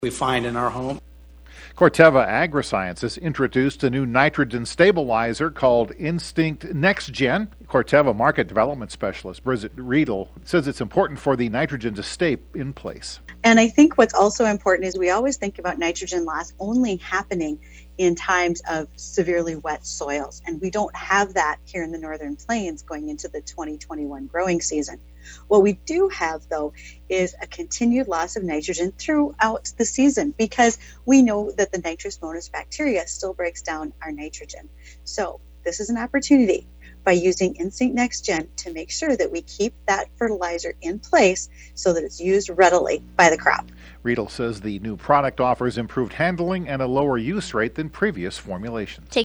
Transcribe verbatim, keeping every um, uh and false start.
we find in our home. Corteva Agrisciences introduced a new nitrogen stabilizer called Instinct NextGen. Corteva market development specialist Bridget Riedel says it's important for the nitrogen to stay in place. And I think what's also important is we always think about nitrogen loss only happening in times of severely wet soils. And we don't have that here in the Northern Plains going into the twenty twenty-one growing season. What we do have, though, is a continued loss of nitrogen throughout the season because we know that the nitrous monas bacteria still breaks down our nitrogen. So this is an opportunity by using Instinct NextGen to make sure that we keep that fertilizer in place so that it's used readily by the crop. Riedel says the new product offers improved handling and a lower use rate than previous formulations.